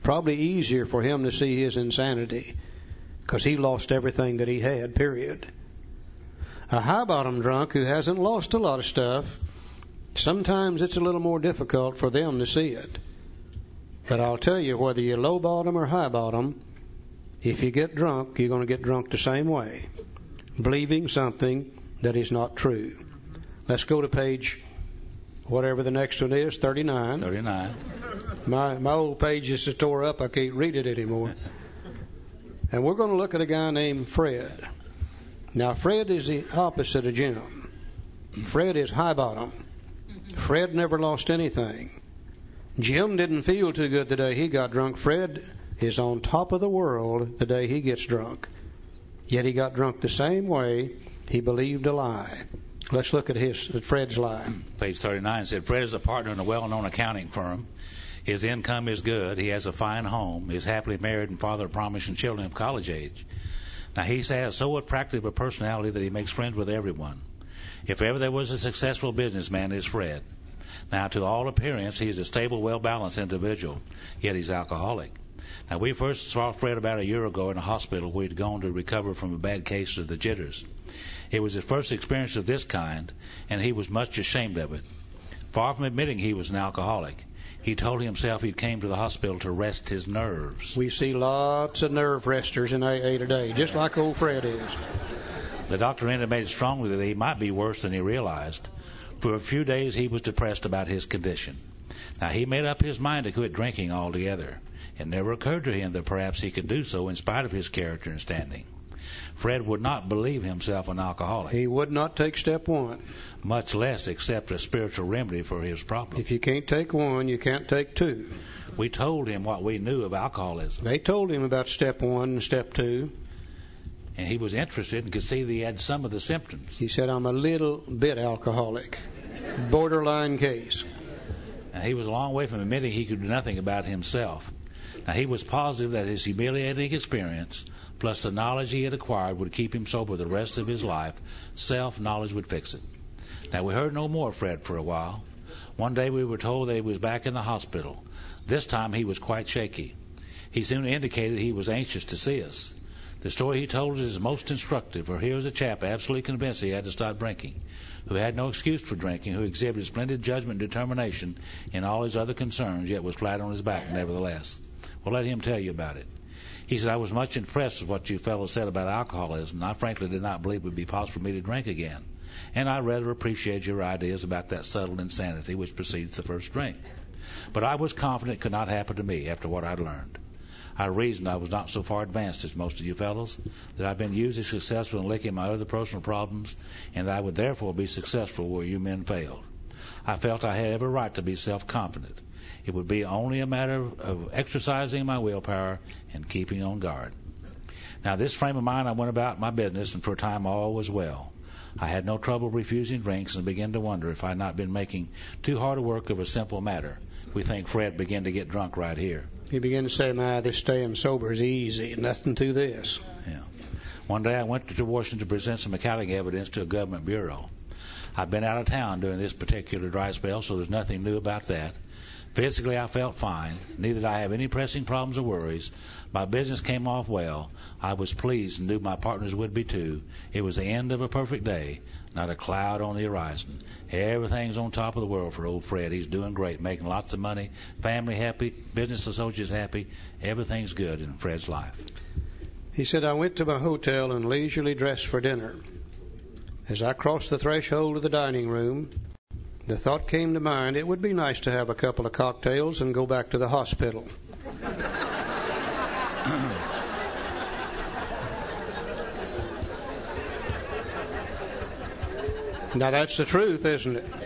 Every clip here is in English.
Probably easier for him to see his insanity, because he lost everything that he had, period. A high-bottom drunk who hasn't lost a lot of stuff, sometimes it's a little more difficult for them to see it. But I'll tell you, whether you're low-bottom or high-bottom, if you get drunk, you're going to get drunk the same way, believing something that is not true. Let's go to page, whatever the next one is, 39. 39. My old page is tore up. I can't read it anymore. And we're going to look at a guy named Fred. Now, Fred is the opposite of Jim. Fred is high-bottom. Fred never lost anything. Jim didn't feel too good the day he got drunk. Fred is on top of the world the day he gets drunk. Yet he got drunk the same way. He believed a lie. Let's look at Fred's lie. Page 39 said, Fred is a partner in a well-known accounting firm. His income is good. He has a fine home. He is happily married and father of promising children of college age. Now, he has so attractive a personality that he makes friends with everyone. If ever there was a successful businessman, it is Fred. Now, to all appearance, he is a stable, well-balanced individual, yet he's alcoholic. Now, we first saw Fred about a year ago in a hospital where he'd gone to recover from a bad case of the jitters. It was his first experience of this kind, and he was much ashamed of it. Far from admitting he was an alcoholic, he told himself he came to the hospital to rest his nerves. We see lots of nerve resters in AA today, just like old Fred is. The doctor intimated strongly that he might be worse than he realized. For a few days he was depressed about his condition. Now, he made up his mind to quit drinking altogether. It never occurred to him that perhaps he could do so in spite of his character and standing. Fred would not believe himself an alcoholic. He would not take step one. Much less accept a spiritual remedy for his problem. If you can't take one, you can't take two. We told him what we knew of alcoholism. They told him about step one and step two. And he was interested and could see that he had some of the symptoms. He said, I'm a little bit alcoholic. Borderline case. Now, he was a long way from admitting he could do nothing about himself. Now, he was positive that his humiliating experience, plus the knowledge he had acquired, would keep him sober the rest of his life. Self-knowledge would fix it. Now, we heard no more of Fred for a while. One day we were told that he was back in the hospital. This time he was quite shaky. He soon indicated he was anxious to see us. The story he told us is most instructive, for here was a chap absolutely convinced he had to stop drinking, who had no excuse for drinking, who exhibited splendid judgment and determination in all his other concerns, yet was flat on his back nevertheless. Well, let him tell you about it. He said, I was much impressed with what you fellows said about alcoholism, and I frankly did not believe it would be possible for me to drink again. And I rather appreciate your ideas about that subtle insanity which precedes the first drink. But I was confident it could not happen to me after what I'd learned. I reasoned I was not so far advanced as most of you fellows, that I've been usually successful in licking my other personal problems, and that I would therefore be successful where you men failed. I felt I had every right to be self-confident. It would be only a matter of exercising my willpower and keeping on guard. Now, this frame of mind, I went about my business, and for a time all was well. I had no trouble refusing drinks and began to wonder if I had not been making too hard a work of a simple matter. We think Fred began to get drunk right here. He began to say, this staying sober is easy, nothing to this. Yeah. One day I went to Washington to present some accounting evidence to a government bureau. I've been out of town during this particular dry spell, so there's nothing new about that. Physically, I felt fine. Neither did I have any pressing problems or worries. My business came off well. I was pleased and knew my partners would be too. It was the end of a perfect day, not a cloud on the horizon. Everything's on top of the world for old Fred. He's doing great, making lots of money, family happy, business associates happy. Everything's good in Fred's life. He said, I went to my hotel and leisurely dressed for dinner. As I crossed the threshold of the dining room, the thought came to mind, it would be nice to have a couple of cocktails and go back to the hospital. Now that's the truth, isn't it?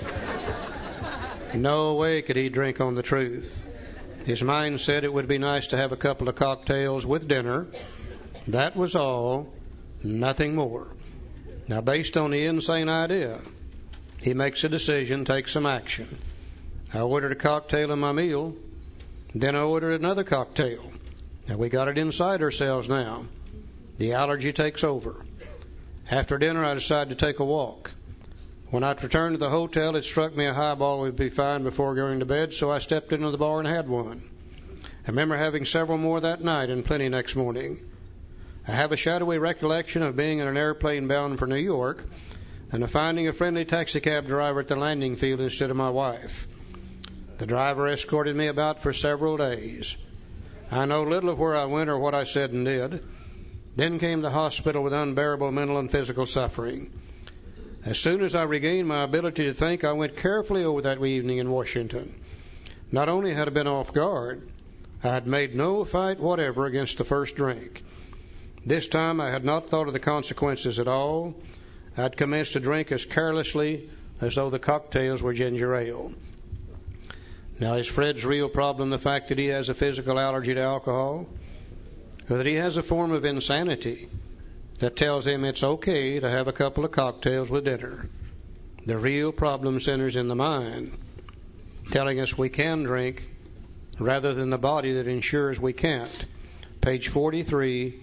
No way could he drink on the truth. His mind said it would be nice to have a couple of cocktails with dinner. That was all, nothing more. Now, based on the insane idea, he makes a decision, takes some action. I ordered a cocktail in my meal, then I ordered another cocktail. Now, we got it inside ourselves now. The allergy takes over. After dinner, I decided to take a walk. When I returned to the hotel, it struck me a highball would be fine before going to bed, so I stepped into the bar and had one. I remember having several more that night and plenty next morning. I have a shadowy recollection of being in an airplane bound for New York and of finding a friendly taxicab driver at the landing field instead of my wife. The driver escorted me about for several days. I know little of where I went or what I said and did. Then came the hospital with unbearable mental and physical suffering. As soon as I regained my ability to think, I went carefully over that evening in Washington. Not only had I been off guard, I had made no fight whatever against the first drink. This time I had not thought of the consequences at all. I had commenced to drink as carelessly as though the cocktails were ginger ale. Now, is Fred's real problem the fact that he has a physical allergy to alcohol? Or that he has a form of insanity that tells him it's okay to have a couple of cocktails with dinner? The real problem centers in the mind, telling us we can drink rather than the body that ensures we can't. Page 43,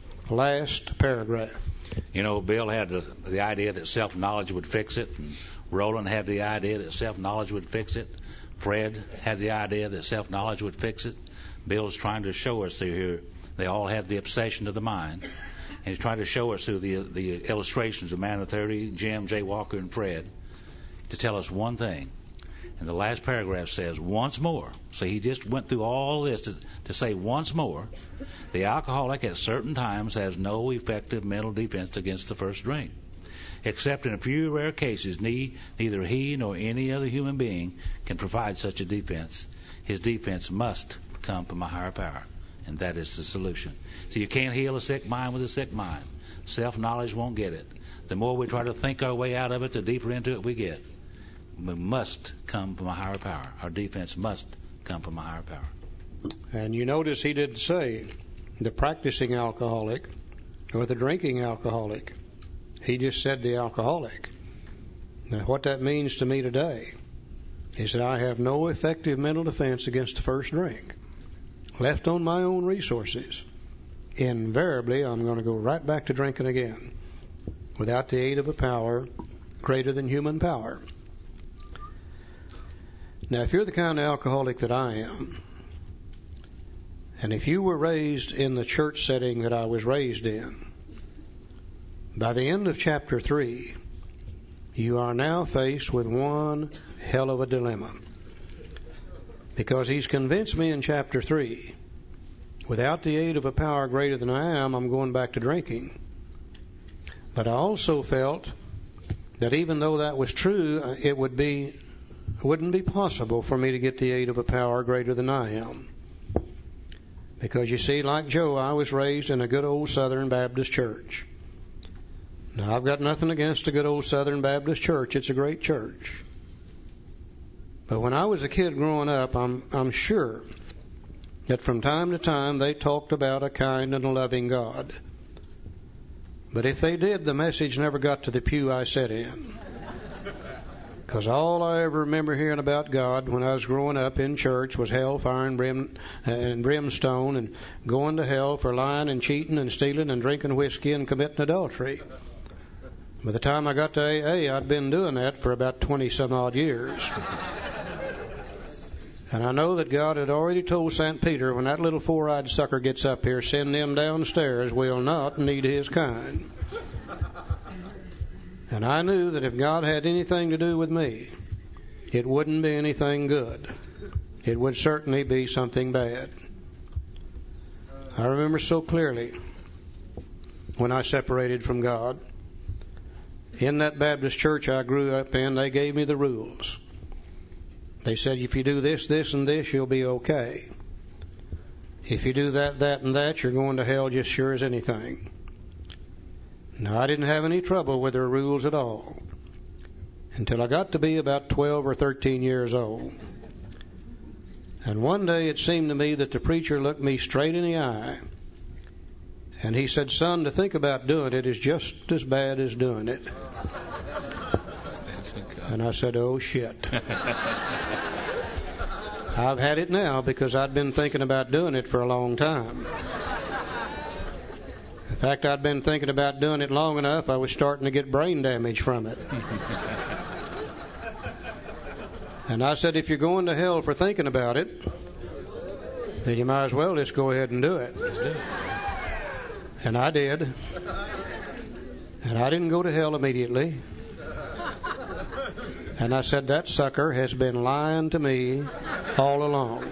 last paragraph. You know, Bill had the idea that self-knowledge would fix it, and Roland had the idea that self-knowledge would fix it. Fred had the idea that self-knowledge would fix it. Bill's trying to show us through here they all have the obsession of the mind. And he's trying to show us through the illustrations of Man of 30, Jim, Jay Walker, and Fred to tell us one thing. And the last paragraph says, once more. So he just went through all this to say once more, the alcoholic at certain times has no effective mental defense against the first drink. Except in a few rare cases, neither he nor any other human being can provide such a defense. His defense must come from a higher power, and that is the solution. So you can't heal a sick mind with a sick mind. Self-knowledge won't get it. The more we try to think our way out of it, the deeper into it we get. We must come from a higher power. Our defense must come from a higher power. And you notice he didn't say the practicing alcoholic or the drinking alcoholic. He just said the alcoholic. Now, what that means to me today is that I have no effective mental defense against the first drink. Left on my own resources, invariably I'm going to go right back to drinking again without the aid of a power greater than human power. Now, if you're the kind of alcoholic that I am, and if you were raised in the church setting that I was raised in, by the end of chapter 3, you are now faced with one hell of a dilemma. Because he's convinced me in chapter 3, without the aid of a power greater than I am, I'm going back to drinking. But I also felt that even though that was true, it wouldn't be possible for me to get the aid of a power greater than I am. Because you see, like Joe, I was raised in a good old Southern Baptist church. Now, I've got nothing against a good old Southern Baptist church. It's a great church. But when I was a kid growing up, I'm sure that from time to time they talked about a kind and a loving God. But if they did, the message never got to the pew I sat in. Because all I ever remember hearing about God when I was growing up in church was hellfire and brimstone and going to hell for lying and cheating and stealing and drinking whiskey and committing adultery. By the time I got to AA, I'd been doing that for about 20-some-odd years. And I know that God had already told St. Peter, when that little four-eyed sucker gets up here, send them downstairs. We'll not need his kind. And I knew that if God had anything to do with me, it wouldn't be anything good. It would certainly be something bad. I remember so clearly when I separated from God. In that Baptist church I grew up in, they gave me the rules. They said, if you do this, this, and this, you'll be okay. If you do that, that, and that, you're going to hell just sure as anything. Now, I didn't have any trouble with their rules at all until I got to be about 12 or 13 years old. And one day it seemed to me that the preacher looked me straight in the eye and he said, son, to think about doing it is just as bad as doing it. And I said, oh, shit. I've had it now because I'd been thinking about doing it for a long time. In fact, I'd been thinking about doing it long enough, I was starting to get brain damage from it. And I said, if you're going to hell for thinking about it, then you might as well just go ahead and do it. And I did. And I didn't go to hell immediately. And I said, that sucker has been lying to me all along.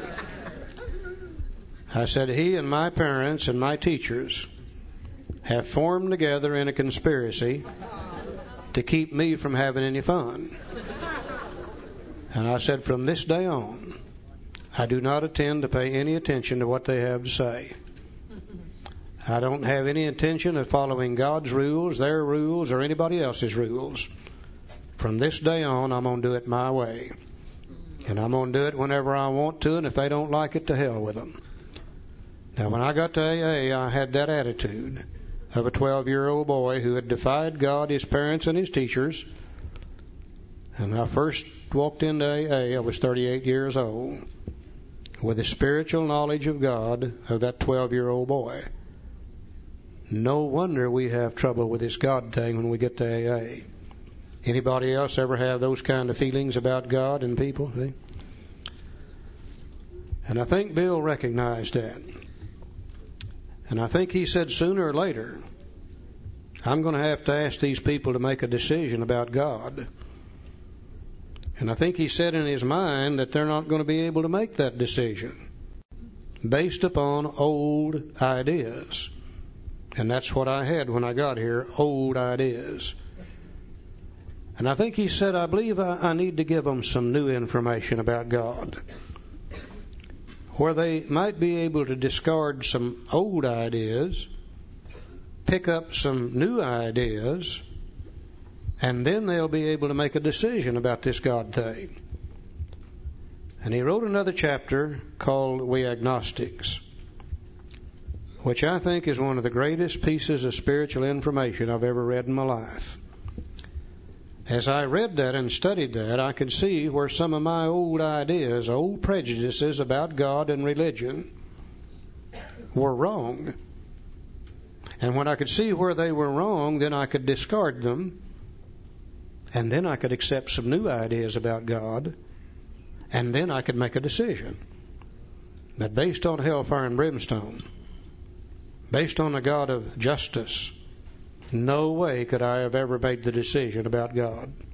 I said, he and my parents and my teachers have formed together in a conspiracy to keep me from having any fun. And I said, from this day on, I do not intend to pay any attention to what they have to say. I don't have any intention of following God's rules, their rules, or anybody else's rules. From this day on, I'm going to do it my way. And I'm going to do it whenever I want to, and if they don't like it, to hell with them. Now, when I got to AA, I had that attitude of a 12-year-old boy who had defied God, his parents, and his teachers. And when I first walked into AA, I was 38 years old, with the spiritual knowledge of God of that 12-year-old boy. No wonder we have trouble with this God thing when we get to AA. Anybody else ever have those kind of feelings about God and people? See? And I think Bill recognized that. And I think he said sooner or later, I'm going to have to ask these people to make a decision about God. And I think he said in his mind that they're not going to be able to make that decision based upon old ideas. And that's what I had when I got here, old ideas. And I think he said, I believe I need to give them some new information about God, where they might be able to discard some old ideas, pick up some new ideas, and then they'll be able to make a decision about this God thing. And he wrote another chapter called We Agnostics, which I think is one of the greatest pieces of spiritual information I've ever read in my life. As I read that and studied that, I could see where some of my old ideas, old prejudices about God and religion were wrong. And when I could see where they were wrong, then I could discard them. And then I could accept some new ideas about God. And then I could make a decision that based on hellfire and brimstone, based on a God of justice, no way could I have ever made the decision about God.